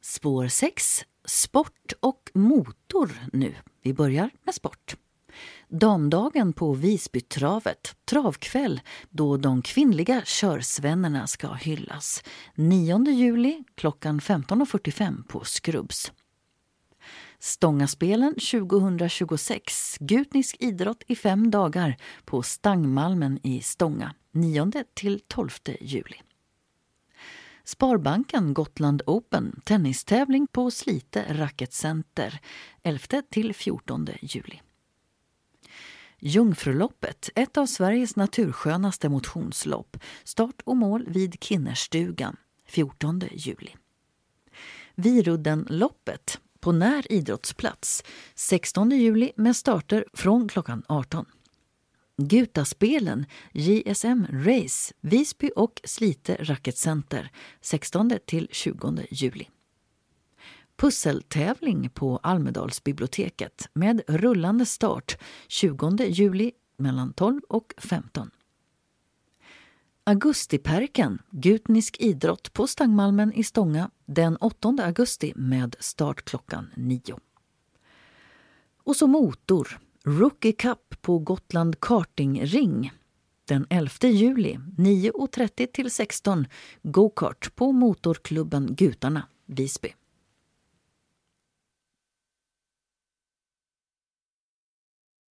Spår 6, sport och motor nu. Vi börjar med sport. Damdagen på Visbytravet, travkväll då de kvinnliga körsvännerna ska hyllas. 9 juli klockan 15.45 på Skrubbs. Stångaspelen 2026, gutnisk idrott i 5 dagar på Stangmalmen i Stånga, 9-12 juli. Sparbanken Gotland Open, tennistävling på Slite Racketcenter, 11-14 juli. Jungfruloppet, ett av Sveriges naturskönaste motionslopp, start och mål vid Kinnerstugan, 14 juli. Viruddenloppet, på när idrottsplats, 16 juli med starter från klockan 18. Gutaspelen, JSM Race, Visby och Slite Racketcenter, 16-20 juli. Pusseltävling på Almedalsbiblioteket med rullande start 20 juli mellan 12 och 15. Augustiperken, gutnisk idrott på Stangmalmen i Stånga den 8 augusti med start klockan 9. Och så motor, Rookie Cup på Gotland Kartingring den 11 juli 9.30 till 16, go-kart på motorklubben Gutarna, Visby.